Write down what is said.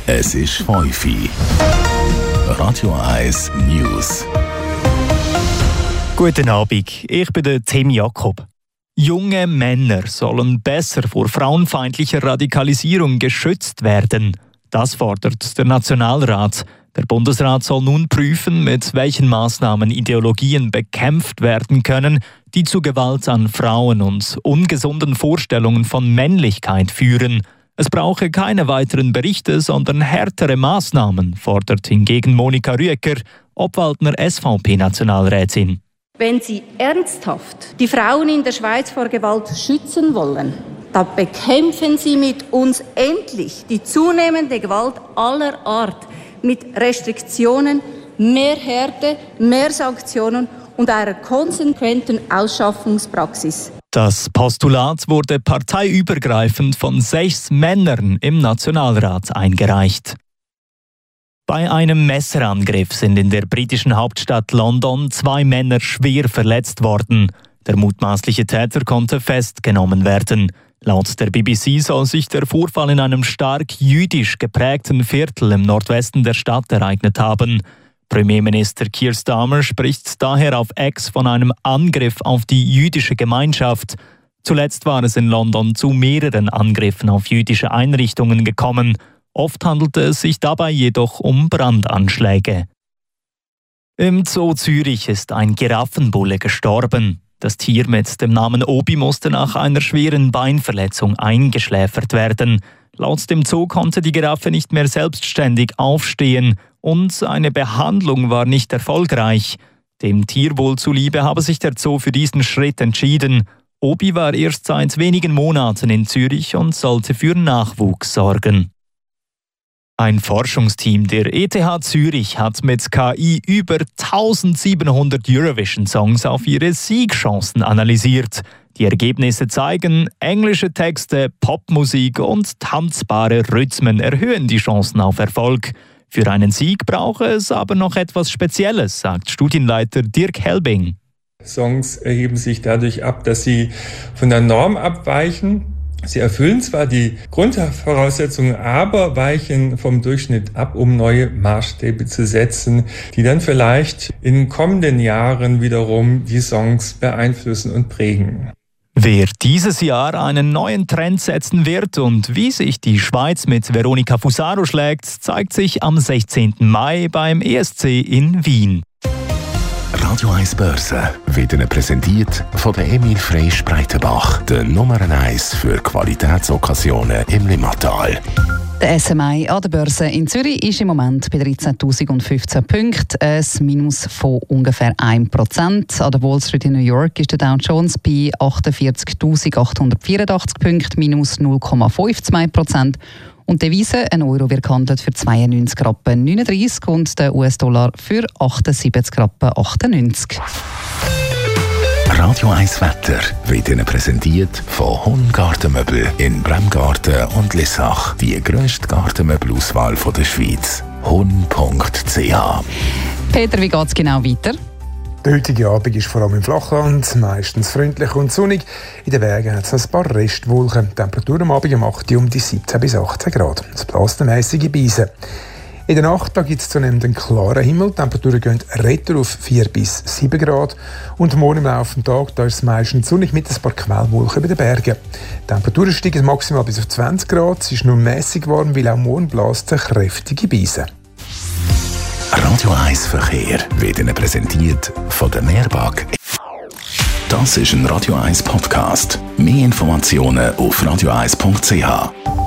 Es ist 5 Uhr. Radio 1 News. Guten Abend, ich bin der Tim Jakob. Junge Männer sollen besser vor frauenfeindlicher Radikalisierung geschützt werden. Das fordert der Nationalrat. Der Bundesrat soll nun prüfen, mit welchen Maßnahmen Ideologien bekämpft werden können, die zu Gewalt an Frauen und ungesunden Vorstellungen von Männlichkeit führen. Es brauche keine weiteren Berichte, sondern härtere Maßnahmen, fordert hingegen Monika Rüecker, Obwaldner SVP-Nationalrätin. Wenn Sie ernsthaft die Frauen in der Schweiz vor Gewalt schützen wollen, dann bekämpfen Sie mit uns endlich die zunehmende Gewalt aller Art mit Restriktionen, mehr Härte, mehr Sanktionen und einer konsequenten Ausschaffungspraxis. Das Postulat wurde parteiübergreifend von 6 Männern im Nationalrat eingereicht. Bei einem Messerangriff sind in der britischen Hauptstadt London 2 Männer schwer verletzt worden. Der mutmaßliche Täter konnte festgenommen werden. Laut der BBC soll sich der Vorfall in einem stark jüdisch geprägten Viertel im Nordwesten der Stadt ereignet haben. Premierminister Keir Starmer spricht daher auf X von einem Angriff auf die jüdische Gemeinschaft. Zuletzt war es in London zu mehreren Angriffen auf jüdische Einrichtungen gekommen. Oft handelte es sich dabei jedoch um Brandanschläge. Im Zoo Zürich ist ein Giraffenbulle gestorben. Das Tier mit dem Namen Obi musste nach einer schweren Beinverletzung eingeschläfert werden. Laut dem Zoo konnte die Giraffe nicht mehr selbstständig aufstehen und eine Behandlung war nicht erfolgreich. Dem Tierwohl zuliebe habe sich der Zoo für diesen Schritt entschieden. Obi war erst seit wenigen Monaten in Zürich und sollte für Nachwuchs sorgen. Ein Forschungsteam der ETH Zürich hat mit KI über 1700 Eurovision-Songs auf ihre Siegchancen analysiert. Die Ergebnisse zeigen, englische Texte, Popmusik und tanzbare Rhythmen erhöhen die Chancen auf Erfolg. Für einen Sieg brauche es aber noch etwas Spezielles, sagt Studienleiter Dirk Helbing. Songs erheben sich dadurch ab, dass sie von der Norm abweichen. Sie erfüllen zwar die Grundvoraussetzungen, aber weichen vom Durchschnitt ab, um neue Maßstäbe zu setzen, die dann vielleicht in kommenden Jahren wiederum die Songs beeinflussen und prägen. Wer dieses Jahr einen neuen Trend setzen wird und wie sich die Schweiz mit Veronika Fusaro schlägt, zeigt sich am 16. Mai beim ESC in Wien. Radio 1 Börse wird Ihnen präsentiert von der Emil Freysch Breitenbach, der Nummer 1 für Qualitätsokkasionen im Limmatal. Der SMI an der Börse in Zürich ist im Moment bei 13.015 Punkten, ein Minus von ungefähr 1%. An der Wall Street in New York ist der Dow Jones bei 48.884 Punkten, minus 0,52%. Und die Devise, ein Euro wird gehandelt für 92,39 Rappen und der US-Dollar für 78,98 Rappen. Radio 1 Wetter wird Ihnen präsentiert von Hun Gartenmöbel in Bremgarten und Lissach. Die grösste Gartenmöbelauswahl der Schweiz. hun.ch. Peter, wie geht es genau weiter? Der heutige Abend ist vor allem im Flachland meistens freundlich und sonnig. In den Bergen hat es ein paar Restwolken. Die Temperatur am Abend um 8 Uhr um die 17 bis 18 Grad. Es bläst eine mässige Beise. In der Nacht gibt es zunehmend einen klaren Himmel. Die Temperaturen gehen retour auf 4 bis 7 Grad. Und morgen im Laufe des Tages ist es meistens sonnig mit ein paar Quellwolken bei den Bergen. Die Temperaturen steigen maximal bis auf 20 Grad. Es ist nur mässig warm, weil auch morgen bläst eine kräftige Beise. Radio 1 Verkehr wird Ihnen präsentiert von der Meerbag. Das ist ein Radio 1 Podcast. Mehr Informationen auf radio1.ch.